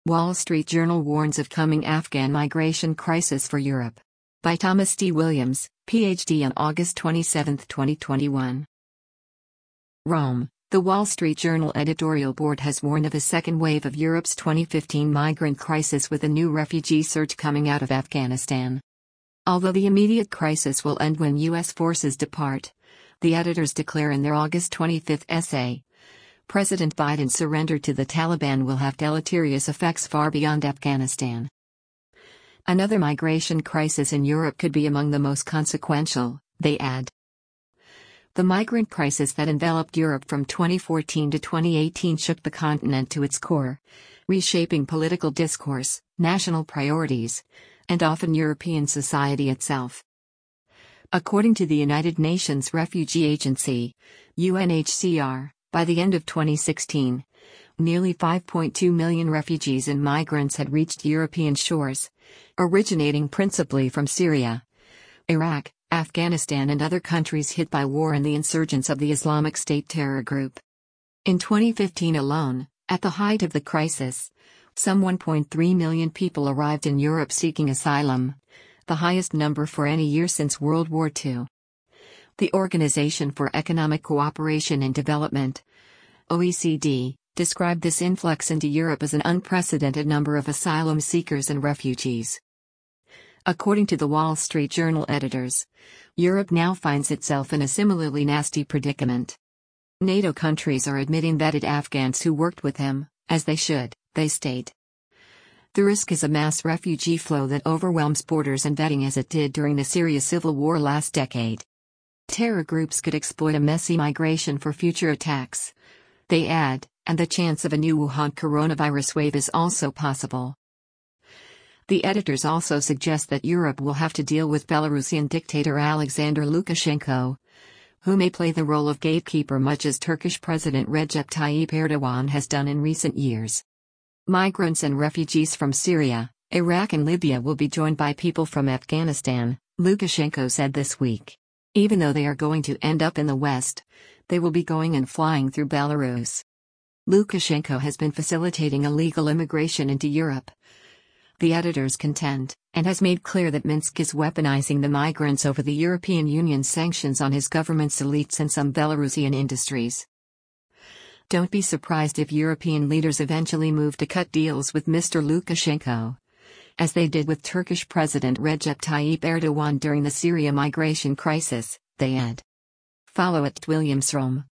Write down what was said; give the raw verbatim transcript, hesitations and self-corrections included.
Wall Street Journal warns of coming Afghan migration crisis for Europe. By Thomas D. Williams, P H D on August twenty-seventh, twenty twenty-one. Rome. The Wall Street Journal editorial board has warned of a second wave of Europe's twenty fifteen migrant crisis with a new refugee surge coming out of Afghanistan. Although the immediate crisis will end when U S forces depart, the editors declare in their August twenty-fifth essay, President Biden's surrender to the Taliban will have deleterious effects far beyond Afghanistan. Another migration crisis in Europe could be among the most consequential, they add. The migrant crisis that enveloped Europe from twenty fourteen to twenty eighteen shook the continent to its core, reshaping political discourse, national priorities, and often European society itself. According to the United Nations Refugee Agency, U N H C R, by the end of twenty sixteen, nearly five point two million refugees and migrants had reached European shores, originating principally from Syria, Iraq, Afghanistan and other countries hit by war and the insurgence of the Islamic State terror group. In twenty fifteen alone, at the height of the crisis, some one point three million people arrived in Europe seeking asylum, the highest number for any year since World War Two. The Organization for Economic Cooperation and Development, O E C D, described this influx into Europe as an unprecedented number of asylum seekers and refugees. According to the Wall Street Journal editors, Europe now finds itself in a similarly nasty predicament. NATO countries are admitting vetted Afghans who worked with him, as they should, they state. The risk is a mass refugee flow that overwhelms borders and vetting as it did during the Syria civil war last decade. Terror groups could exploit a messy migration for future attacks, they add, and the chance of a new Wuhan coronavirus wave is also possible. The editors also suggest that Europe will have to deal with Belarusian dictator Alexander Lukashenko, who may play the role of gatekeeper much as Turkish President Recep Tayyip Erdogan has done in recent years. Migrants and refugees from Syria, Iraq and Libya will be joined by people from Afghanistan, Lukashenko said this week. Even though they are going to end up in the West, they will be going and flying through Belarus. Lukashenko has been facilitating illegal immigration into Europe, the editors contend, and has made clear that Minsk is weaponizing the migrants over the European Union's sanctions on his government's elites and some Belarusian industries. Don't be surprised if European leaders eventually move to cut deals with Mister Lukashenko, as they did with Turkish President Recep Tayyip Erdogan during the Syria migration crisis, they add. Follow at Williams Rome.